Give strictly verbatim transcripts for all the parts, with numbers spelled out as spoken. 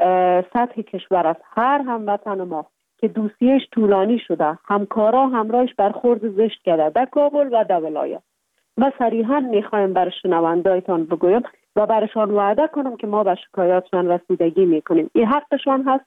سطح کشور است. هر هموطن ما که دوسیش طولانی شده، همکارا همراهش برخورد زشت کرده در کابل و در ولایت، ما صریحا میخوایم بر شنوندایتان بگویم و برشان وعده کنم که ما به شکایاتشان رسیدگی میکنیم. این حقشان هست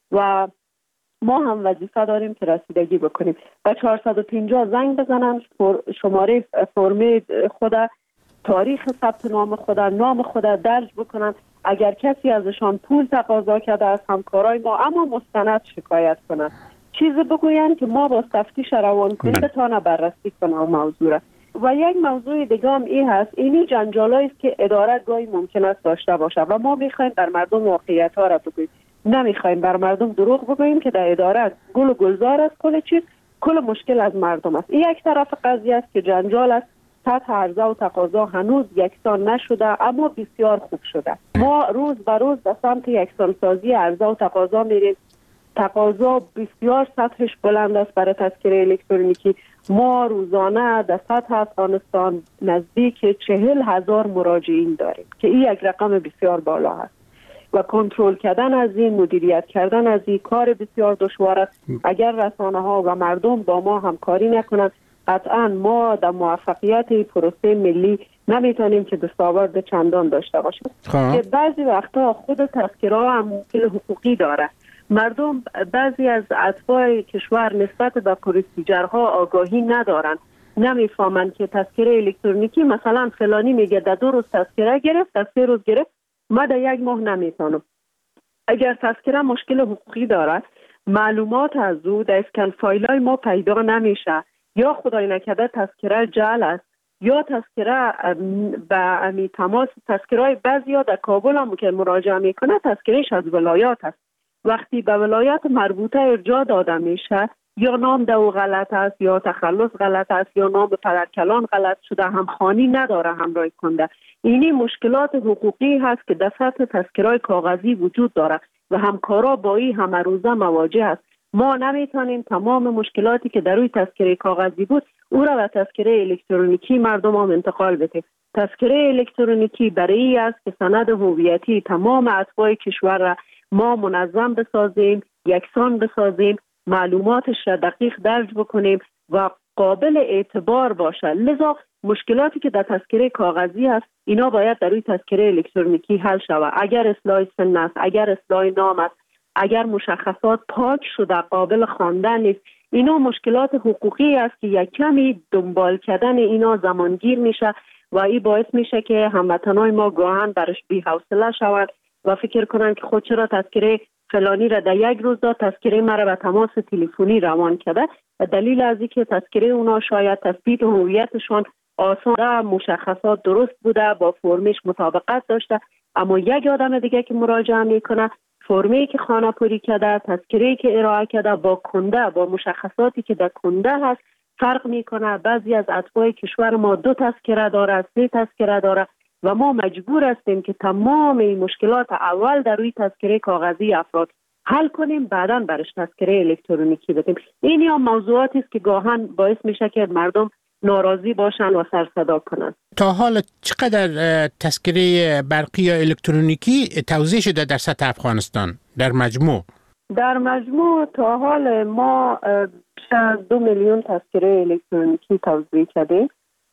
و ما هم وظیفه داریم که رسیدگی بکنیم. و چهارصد و پنجاه زنگ بزنن، شماره فرم خود، تاریخ ثبت نام خود، نام خود درج بکنن. اگر کسی ازشان پول تقاضا کرده از همکارای ما اما مستند شکایت کنن، چیزی بگوین که ما با تفتیش روان کنیم بتانه بررسی کنه موضوع را. و یک موضوع دیگه هم این هست، اینی جنجالایی است که اداره گاهی ممکن است داشته باشه و ما میخوایم بر مردم واقعیت ها را بگوییم، نمیخوایم بر مردم دروغ بگوییم که در اداره گل و گلزار است، کل چیز کل مشکل از مردم است. این یک طرف قضیه است که جنجال است، سطح عرضه و تقاضا هنوز یکسان نشده اما بسیار خوب شده. ما روز به روز به سمت یکسان سازی عرضه و تقاضا میریم. تقاضا بسیار سطحش بلند است برای تذکره الکترونیکی. ما روزانه در سطح افغانستان نزدیک چهل هزار مراجعین داریم که این یک رقم بسیار بالا است و کنترل کردن از این، مدیریت کردن از این کار بسیار دشوار است. اگر رسانه ها و مردم با ما همکاری نکنند، قطعا ما در موفقیت پروسه ملی نمیتونیم که دستاورد چندان داشته باشیم. که بعضی وقتا خود تذکره ها هم مشکل حقوقی داره. مردم بعضی از اتباع کشور نسبت به پروسیجرها آگاهی ندارن، نمیفهمن که تذکره الکترونیکی مثلا فلانی میگه در دو روز تذکره گرفت، در سه روز گرفت، ما در یک ماه نمیتونم. اگر تذکره مشکل حقوقی داره، معلومات از او در اسکن فایلای ما پیدا نمیشه، یا خدای نکرده تذکره جعل است، یا تذکره به امی تماس تذکرهای بعضیا در کابل هم که مراجعه میکنه تذکرهش از ولایات است. وقتی به ولایت مربوطه ارجاع داده میشه، یا نام دو غلط است، یا تخلص غلط است، یا نام پدرکلان غلط شده، همخوانی نداره همراه کنده. اینی مشکلات حقوقی هست که در سطح تذکرهای کاغذی وجود داره و همکارا با این همه روزه مواجه است. ما نمیتونیم تمام مشکلاتی که در روی تذکره کاغذی بود او را به تذکره الکترونیکی مردم هم انتقال بدیم. تذکره الکترونیکی برای این است که سند هویتی تمام اتباع کشور را ما منظم بسازیم، یکسان بسازیم، معلوماتش را دقیق درج بکنیم و قابل اعتبار باشه. لذا مشکلاتی که در تذکره کاغذی هست اینا باید در روی تذکره الکترونیکی حل شود. اگر اصلاح سن است، اگر اصلاح نام است، اگر مشخصات پاک شده قابل خواندن نیست، اینا مشکلات حقوقی است که یک کمی دنبال کردن اینا زمانگیر میشه و این باعث میشه که هموطنای ما گاهن برش بی حوصله شوند و فکر کنن که خود چرا تذکره فلانی را در یک روز داد، تذکره مرا به تماس تلفنی روان کرده. و دلیل از اینکه تذکره اونا شاید تثبیت هویتشون آسان، مشخصات درست بوده، با فرمش مطابقت داشته، اما یک آدم دیگه که مراجعه میکنه فرمی که خانه پوری کرده، تذکره‌ای که ارائه کرده با کنده، با مشخصاتی که در کنده هست فرق میکنه. بعضی از اتباع کشور ما دو تذکره داره، سه تذکره داره و ما مجبور هستیم که تمام این مشکلات اول در روی تذکره کاغذی افراد حل کنیم، بعداً برش تذکره الکترونیکی بدیم. این یا موضوعاتی است که گاهن باعث میشه که مردم ناراضی باشن و سر صدا کنن. تا حال چقدر تذکره برقی یا الکترونیکی توزیع شده در سطح افغانستان در مجموع؟ در مجموع تا حال ما بیش از دو میلیون تذکره الکترونیکی توزیع کردیم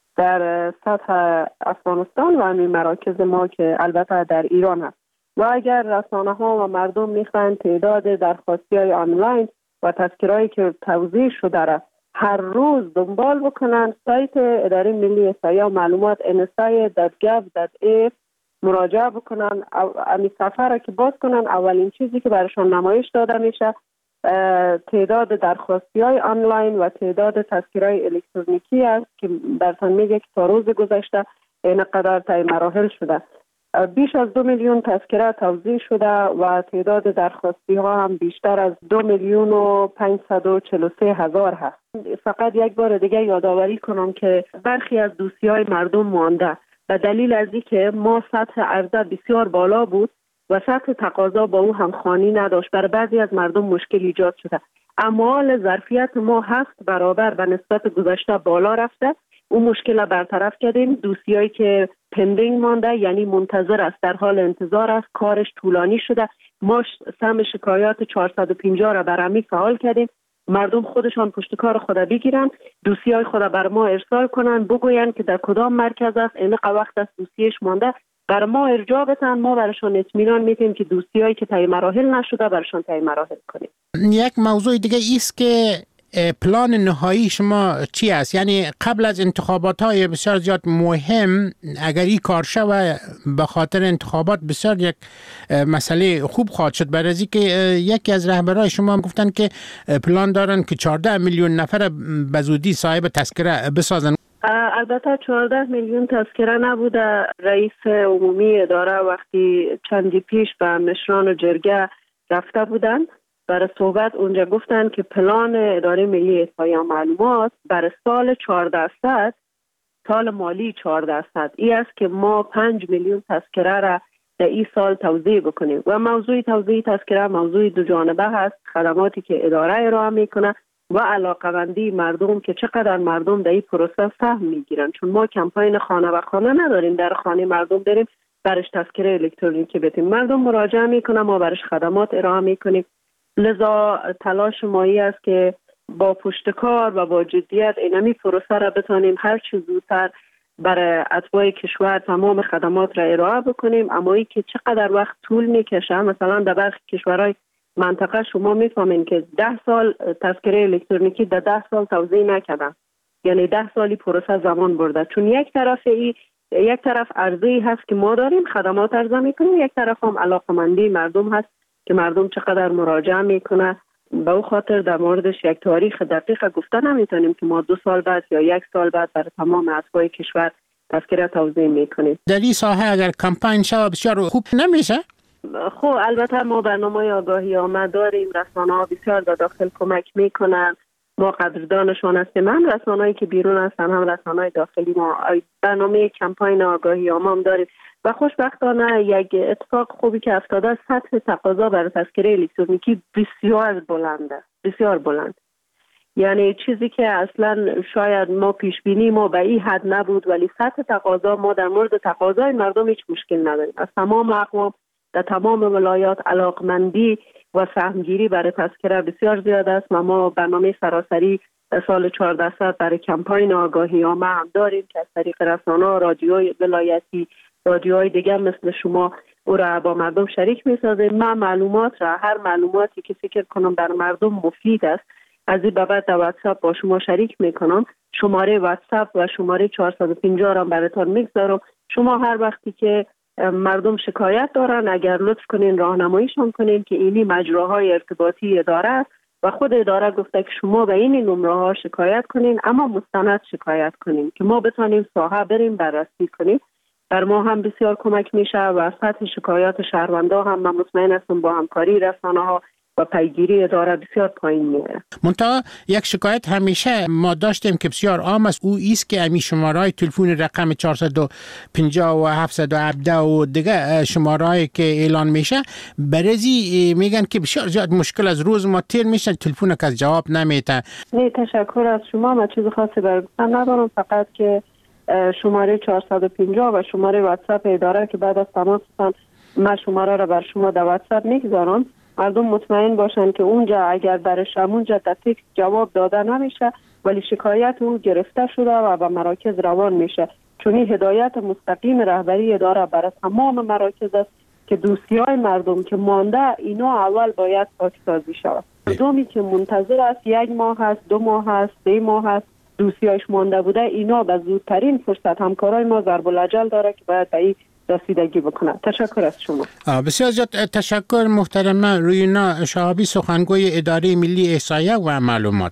در سطح افغانستان و همین مراکز ما که البته در ایران هست. و اگر رسانه ها و مردم میخواین تعداد درخواستی های آنلاین و تذکرهایی که توزیع شده را هر روز دنبال بکنن، سایت اداره ملی احصایه و معلومات ان اس ای دات گاو دات ای مراجعه بکنن. امی صفحه را که باز کنن، اولین چیزی که برشان نمایش داده میشه تعداد درخواستی های آنلاین و تعداد تذکره های الکترونیکی است که برتان میگه که تا روز گذشته اینقدر طی مراحل شده. بیش از دو میلیون تذکره توزیع شده و تعداد درخواستی ها هم بیشتر از دو میلیون و پنجصد و چهل و سه هزار هست. فقط یک بار دیگه یادآوری کنم که برخی از دوسیه های مردم مانده به دلیل از اینکه ما سطح عرضه بسیار بالا بود و سطح تقاضا با او همخوانی نداشت، برای بعضی از مردم مشکل ایجاد شده. اما حال ظرفیت ما هفت برابر به نسبت گذشته بالا رفته. اون مشکل را برطرف کردیم. دوسیه‌ای که پندینگ مانده یعنی منتظر است، در حال انتظار است، کارش طولانی شده، ما سهم شکایات چهارصد و پنجاه را برمی فعال کردیم. مردم خودشان پشت کار خود بگیرن، دوسیای خود بر ما ارسال کنن، بگوین که در کدام مرکز است، اینقدر وقت است دوسیش مانده، بر ما ارجاع بدن، ما برشان اطمینان میدیم که دوسیایی که طی مراحل نشده برشان طی مراحل کنیم. یک موضوع دیگه ایست که پلان نهایی شما چی است؟ یعنی قبل از انتخابات های بسیار زیاد مهم، اگر این کار شود به خاطر انتخابات بسیار یک مسئله خوب خواهد شد. برای از که یکی از رهبرای شما هم گفتن که پلان دارن که چهارده میلیون نفر به زودی صاحب تذکره بسازن. البته چهارده میلیون تذکره نبوده. رئیس عمومی اداره وقتی چندی پیش به مشران جرگه رفته بودن برای صحبت، اونجا گفتن که پلان اداره ملی اطلاعیه و معلومات برای سال چهارده صد، سال مالی چهارده صد، این است که ما پنج میلیون تذکره را در این سال توزیع بکنیم. و موضوع توزیع تذکره موضوع دو جانبه هست، خدماتی که اداره ارائه میکنه و علاقه‌مندی مردم که چقدر مردم در این پروسه سهم میگیرن. چون ما کمپاین خانه به خانه نداریم، در خانه مردم داریم برش تذکره الکترونیکی بدیم، مردم مراجعه میکنه، ما برش خدمات ارائه میکنیم. لذا تلاش مایی است که با پشتکار و با جدیت اینمی پروسه را بتانیم هر چه زودتر برای اتباع کشور تمام خدمات را ارائه بکنیم. اما ای که چقدر وقت طول میکشه، مثلا در برخی کشورهای منطقه شما میفهمین که ده سال تذکره الکترونیکی در ده سال توزیع نکردن، یعنی ده سالی پروسه زمان برده. چون یک طرف ای یک طرف عرضه‌ای هست که ما داریم خدمات عرضه میکنیم، یک طرف هم علاقه‌مندی مردم هست که مردم چقدر مراجعه میکنه. به او خاطر در موردش یک تاریخ دقیق گفته نمیتونیم که ما دو سال بعد یا یک سال بعد برای تمام اتباع کشور تذکره توزیع میکنیم. در این ساحه اگر کمپاین شود بسیار خوب نمیشه؟ خب البته ما برنامه آگاهی آمد داریم، رسانه ها بسیار در داخل کمک میکنن، ما قدردانشان هستیم، هم رسانه‌ای که بیرون هستن هم رسانه‌های داخلی. ما برنامه کمپاین آگاهی آمد داریم و خوشبختانه یک اتفاق خوبی که افتاده، سطح تقاضا برای تذکره الکترونیکی بسیار بلنده، بسیار بلند. یعنی چیزی که اصلا شاید ما پیش بینی ما به این حد نبود، ولی سطح تقاضا، ما در مورد تقاضای مردم هیچ مشکل نداریم. از تمام اقوام در تمام ولایات علاقمندی و سهمگیری برای تذکره بسیار زیاد است و ما برنامه سراسری سال چهارده صد برای کمپاین آگاهی عامه هم داریم که از طریق رسانه، رادیوی ولایتی، رادیوهای دیگر مثل شما او را با مردم شریک می‌سازیم. ما معلومات را، هر معلوماتی که فکر کنم بر مردم مفید است، از این بابت در واتساپ با شما شریک میکنم. شماره واتساپ و شماره چهارصد و پنجاه را براتون میگذارم. شما هر وقتی که مردم شکایت دارن، اگر لطف کنین راهنماییشون کنین که اینی مجراهای ارتباطی اداره است و خود اداره گفته که شما به این نمره ها شکایت کنین، اما مستند شکایت کنین که ما بتونیم ساحه بریم بررسی کنیم. بر ما هم بسیار کمک میشه و سطح شکایات شهروندا هم من مطمئن هستم با همکاری رسانه ها و پیگیری اداره بسیار پایین میره. منتها یک شکایت همیشه ما داشتیم که بسیار عام است، او ایست که امی شماره‌های تلفن رقم چهارصد و پنجاه و هفتصد و هفده و دیگه شماره‌ای که اعلان میشه، برزی میگن که بسیار زیاد مشکل از روز ما تیر میشه، تلفن که جواب نمیده. نه تشکر از شما، من چیز خاصی برای گفتن ندارم، فقط که شماره چهارصد و پنجاه و شماره واتساپ اداره که بعد از تماس من شماره را بر شما در واتساپ میگذارم. مردم مطمئن باشن که اونجا اگر برش اونجا در تکست جواب داده نمیشه، ولی شکایت اون گرفته شده و به مراکز روان میشه. چون این هدایت مستقیم رهبری اداره برای تمام مراکز است که دوسیای مردم که مانده اینا اول باید پاکسازی شود. مردمی که منتظر است یک ماه هست، دو ماه هست، سه ماه هست دوسیایش مانده بوده، اینا به زودترین فرصت همکارای ما ضرب الاجل داره که باید به این رسیدگی بکنه. تشکر از شما. بسیار زیاد تشکر محترمه روینا شهابی، سخنگوی اداره ملی احصایه و معلومات.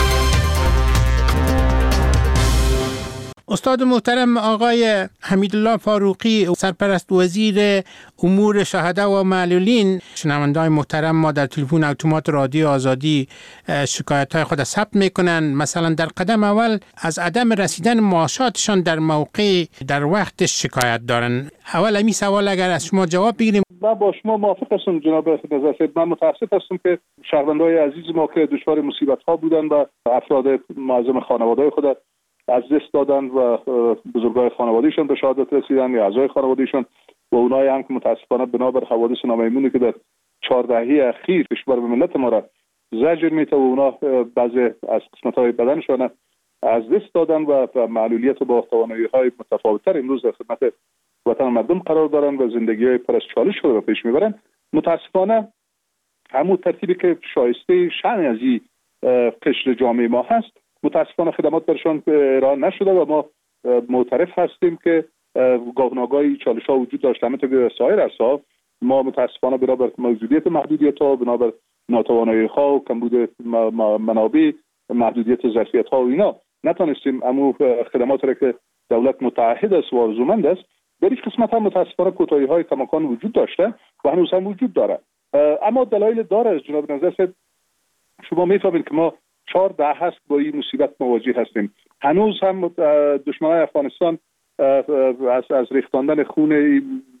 استاد محترم آقای حمیدالله فاروقی، سرپرست وزیر امور شهدا و معلولین، شنونده‌های محترم ما در تلفن اتومات رادیو آزادی شکایت‌های خود ثبت میکنن. مثلا در قدم اول از عدم رسیدن معاشاتشان در موقع در وقت شکایت دارن. اول همین سوال اگر از شما جواب بگیریم. با با شما موافق هستم جناب نظر صاحب. من متاسف هستم که شهروندان عزیز ما که دچار مصیبت‌ها بودن و افراد معظم خانواده خود از دست دادن و بزرگای خانوادهشون به شهادت رسیدن یا اعضای خانوادهشون و اونایی هم که متاسفانه بنابر حوادث نامیمونی که در چهار دهه اخیر کشور به ملت ما را زجر میته و اونا بعضی از قسمت‌های بدنشان از دست دادن و معلولیت با توانایی‌های متفاوت‌تر امروز در خدمت وطن مردم قرار دارن و زندگی‌های پر از چالش رو پیش میبرن. متاسفانه همون ترتیبی که شایسته شأن از این قشر جامعه ما هست متاسفانه خدمات برشان ارائه نشده و ما معترف هستیم که گاهناگاهی چالش‌ها وجود داشته. همونطور که سایر عرصه‌ها ما متاسفانه بنابر موجودیت محدودیت‌ها، بنابر ناتوانایی‌ها و کمبود منابع، محدودیت ظرفیت‌ها و اینا نتونستیم امو خدمات را که دولت متعهد است و آرزومند است در هیچ قسمت هم متاسفانه کوتاهی‌های کماکان وجود داشته و هنوز هم وجود داره. اما دلایل داره. از جناب نظر شما می‌فهمید که ما چهار دهه هست با این مصیبت مواجه هستیم. هنوز هم دشمنان افغانستان از از ریختاندن خون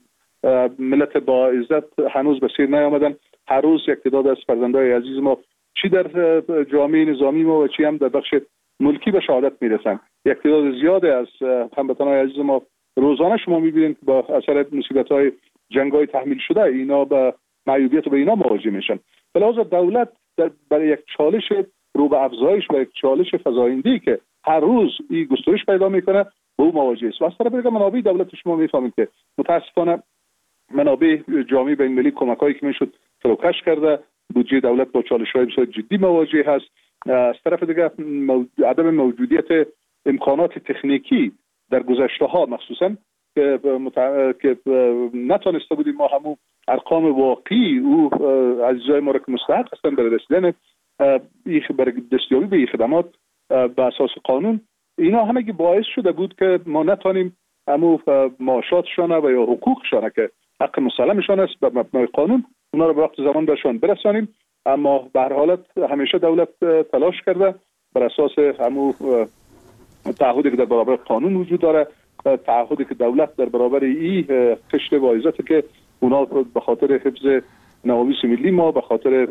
ملت با عزت هنوز به سیر نیامدن. هر روز یک تعداد از فرزندان عزیز ما چی در جامعه نظامی ما و چی هم در بخش ملکی به شهادت میرسن. یک تعداد زیاد از هموطنان عزیز ما روزانه شما میبینید با اثر مصیبت‌های جنگ‌های تحمیل شده اینا به معیوبیت و به اینا مواجه میشن. به لحاظ دولت در برای یک چالش رو به افزایش و یک چالش فزاینده‌ای که هر روز این گسترش پیدا میکنه با او مواجه است. و از طرف دیگه منابع دولت شما میفهمید که متاسفانه منابع جامعه بین‌المللی کمک‌هایی که میشد فروکش کرده. بودجه دولت با چالش‌های بسیار جدی مواجه هست. از طرف دیگه عدم موجودیت امکانات تکنیکی در گذشته‌ها مخصوصاً که متع... که نتونسته بودیم ما همون ارقام واقعی او عزیزای ما را که مستحق هستن برای رسیدن برای دستیابی به این خدمات به اساس قانون اینا همگی باعث شده بود که ما نتونیم همون معاشاتشان و یا حقوقشان که حق مسلمشان است به مبنای قانون اونا رو به وقت زمان برشان برسانیم. اما به هر حالت همیشه دولت تلاش کرده بر اساس همون تعهدی که در برابر قانون وجود داره، تعهدی که دولت در برابر این قشر واعظاتی که اونا به خاطر حفظ نوامیس ملی ما، به خاطر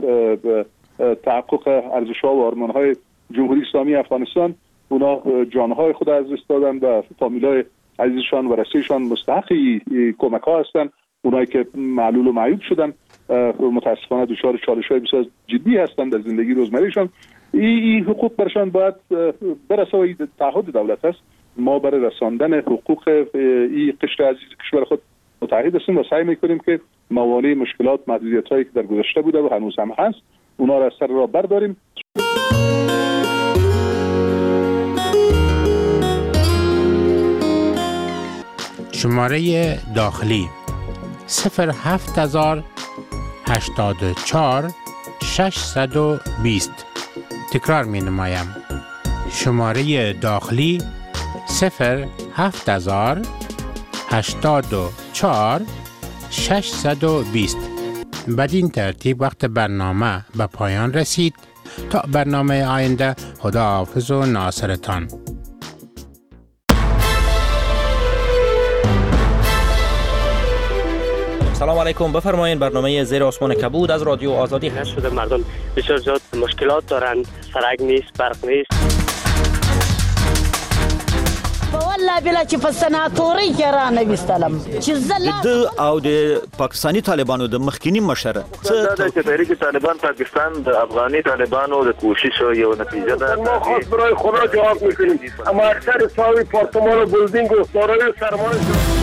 تحقق ارزش‌ها و آرمان‌های جمهوری اسلامی افغانستان اونا جانهای خود از دست دادن و فامیلای عزیزشان و رسیشان مستحقی کمک‌ها هستن. اونایی که معلول و معیوب شدن متاسفانه دچار چالش‌های بسیار جدی هستند در زندگی روزمرهشان. این حقوق برشان باید برسه و تعهد دولت است. ما برای رساندن حقوق این قشر عزیز کشور خود متعهد هستیم و سعی میکنیم که موانع مشکلات محدودیت‌هایی که در گذشته بوده و هنوز هم هست اونا را از سر راه برداریم. شماره داخلی صفر هفت هزار هشتاد و چهار ششصد و بیست. تکرار می نمایم. شماره داخلی صفر هفت هزار هشتاد و چهار ششصد و بیست. بدین ترتیب وقت برنامه به پایان رسید. تا برنامه آینده خداحافظ و ناصرتان. سلام علیکم. بفرمایید. برنامه زیر آسمان کبود از رادیو آزادی هست. شده مردم بسیار زیاد مشکلات دارن، سرک نیست، برق نیست. والله بلا چې په سناتوري کې را نه وستلم چې زلا د او د پاکستانی طالبانو د مخکینی مشر څه د تحریک طالبان پاکستان د افغاني طالبانو د کوشش یو نتیجه ده. ما خاص برای خدا جواب میکنیم. اما اکثر ساوی پارتمان و بلدینگ و دارای سرمایه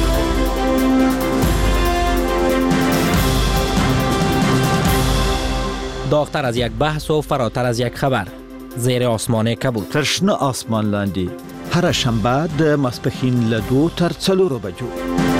داغتر از یک بحث و فراتر از یک خبر. زیر آسمان کبود. ترشنه آسمان لاندی هر شنبه د ماسپښین له دوه تر څلورو بجو